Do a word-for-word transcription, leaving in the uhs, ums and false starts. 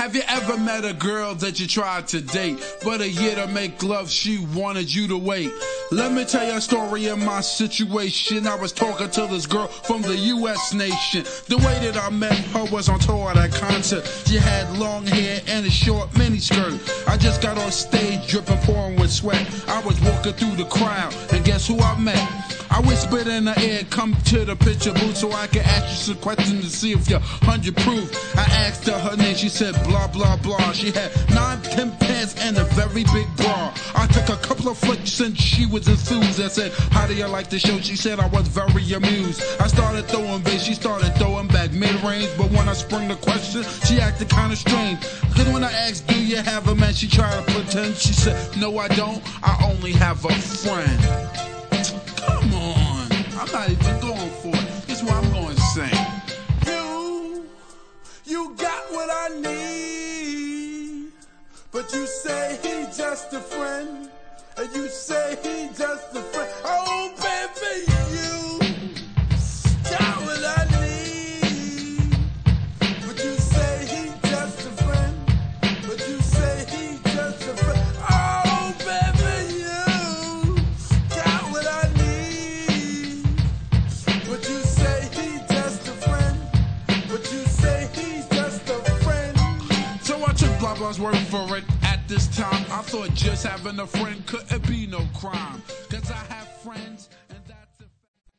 Have you ever met a girl that you tried to date, but a year to make love she wanted you to wait? Let me tell you a story of my situation. I was talking to this girl from the U S nation. The way that I met her was on tour at a concert. She had long hair and a short miniskirt. I just got on stage dripping, pouring with sweat. I was walking through the crowd, and guess who I met? I whispered in her ear, come to the picture booth so I can ask you some questions to see if you're one hundred proof. I asked her her name, she said blah blah blah. She had nine, ten pants and a very big bra. I took a couple of flicks and she was enthused. I said, how do you like the show? She said I was very amused. I started throwing bass, she started throwing back mid-range. But when I sprung the question, she acted kind of strange. Cause when I asked, do you have a man? She tried to pretend. She said, no I don't, I only have a friend. Come on, I'm not even going for it. This is what I'm going to sing. You, you got what I need, but you say he's just a friend, and you say he's just a friend. Oh, baby, you got what I need, but you say he's just a friend, but you say he's just a friend. Oh, baby, you got what I need, but you say he's just a friend, but you say he's just a friend. So I took blah blah's word for it. At this time, I thought just having a friend couldn't be no crime. Cause I have friends.